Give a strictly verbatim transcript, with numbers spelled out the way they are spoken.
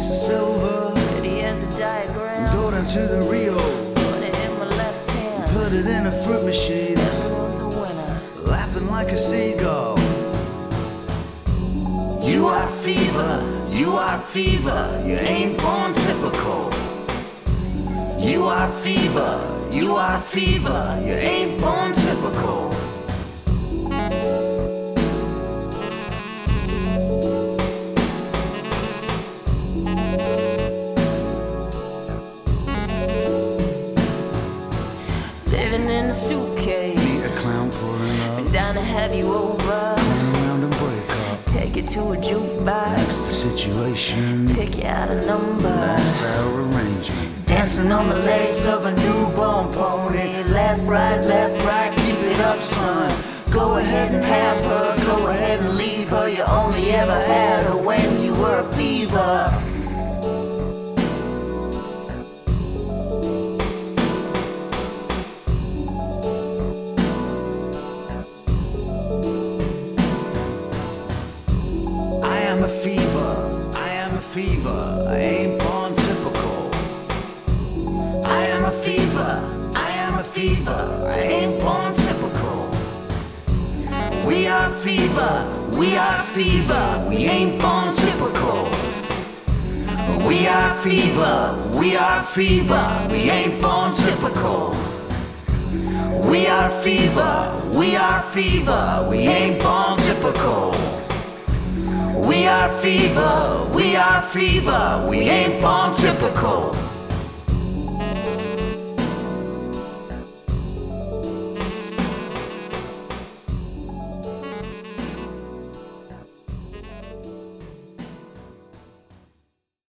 piece of silver. Pretty as a diagram. Go down to the Rio. Put it in my left hand. Put it in a fruit machine. Everyone's a winner. Laughing like a seagull. You are fever, you are fever, you ain't born typical. You are fever, you are fever, you ain't born typical. Living in a suitcase. Be a clown for an Been down to have you over. Turn around and break up. Take it to a jukebox. That's the situation. Pick you out a number. That's our arrangement. Dancing on the legs of a newborn pony. Left, right, left, right, keep it up, son. Go ahead and have her, go ahead and leave her. You only ever had her when you were a fever. I am a fever, I am a fever, I ain't born typical. I am a fever, I am a fever, I ain't born typical. We are fever, we are fever, we ain't born typical. We are fever, we are fever, we ain't born typical. We are fever, we are fever, we ain't born typical. We are fever, we are fever, we ain't born typical.